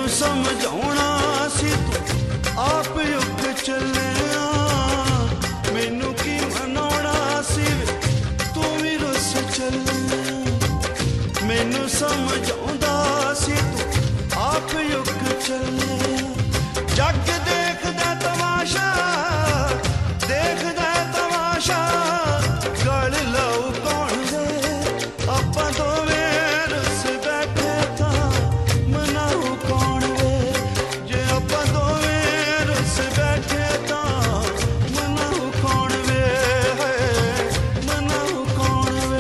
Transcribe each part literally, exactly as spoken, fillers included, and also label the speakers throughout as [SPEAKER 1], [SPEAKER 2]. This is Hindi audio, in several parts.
[SPEAKER 1] समझाउणा सी तू आप युग चलिया, मैनू की मनाउणा सी तू भी रुस चलिया। मैनू समझाउंदा सी तू आप युग चलिया। जग देखदा तमाशा, देखदा तमाशा, गल लाऊ कौन दे आपां दोवें रुस बैठे तां मनाऊ कौन वे। जे आपां दोवें रुस बैठे तां मनाऊ कौन वे, मनाऊ कौन वे।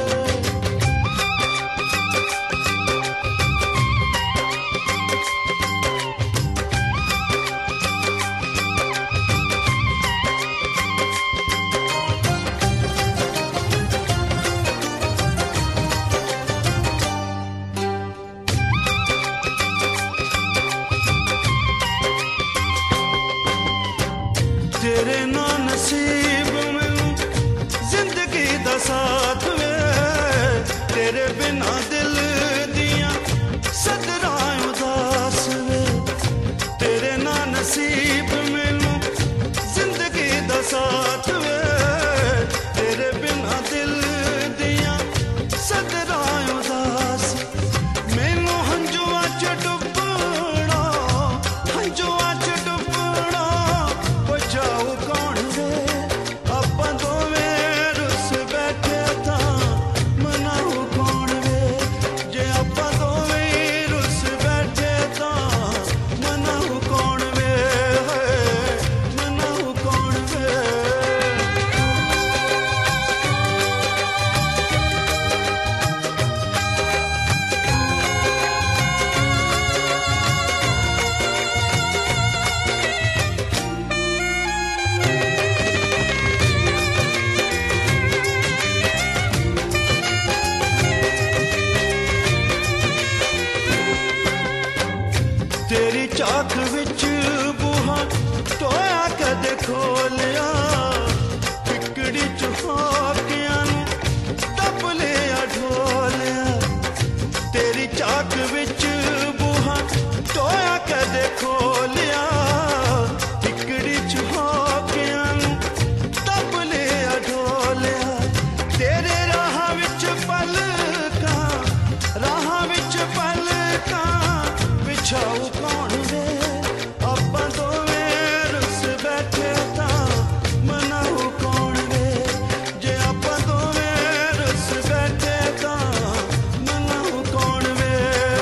[SPEAKER 1] तेरे ना नसीब मैनू जिंदगी दा साथ वे, तेरे बिना दिल दिया सदरां उदास वे। तेरे ना नसीब मैनू जिंदगी दा साथ वे, तेरे बिना दिल दिया सदरां उदास। मैनू हंजुआं च डुबना, हंजुआं च डुबना, बचाओ कौन वे आपां दोवें रुस बैठे तां मनाऊ कौन वे। जे आपां दोवें रुस बैठे तां मनाऊ कौन वे, मनाऊ कौन वे। तेरी चाख विच बूहा टोया कदे खोलिया, पिकड़ी च हाकियां नू दब लिया ढोलिया। तेरी चाख विच बूहा टोया कदे खोलिया, पिकड़ी च हाकियां नू दब लिया ढोलिया। तेरे राह विच पलकां, राह विच पलकां, बिछाऊ कौन वे आपां दोवें रुस बैठे तां मनाऊ कौन वे। जे आपां दोवें रुस बैठे तां मनाऊ कौन वे,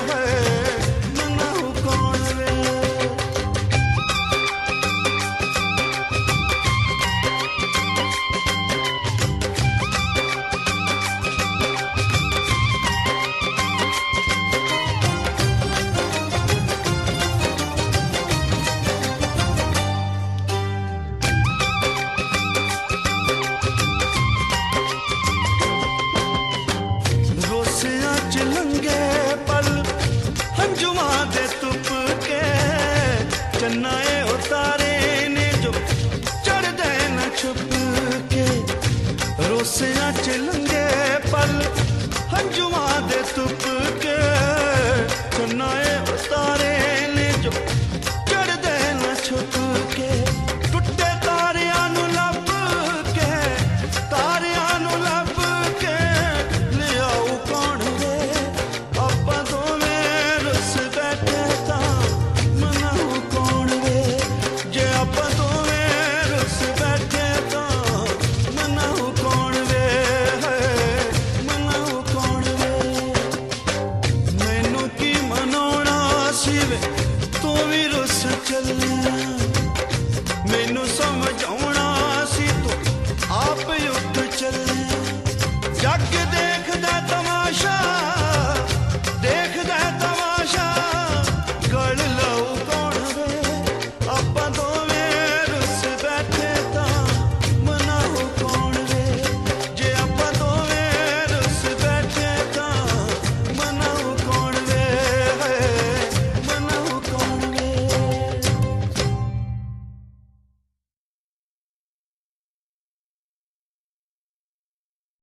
[SPEAKER 1] मनाऊ कौन वे। रोसियां च लंघे पल हंजुआं दे तुप के, चन्नाए उतारे ने जो चढ़दे न छुप के। रोसियां च लंघे पल हंजुआं दे तुप के,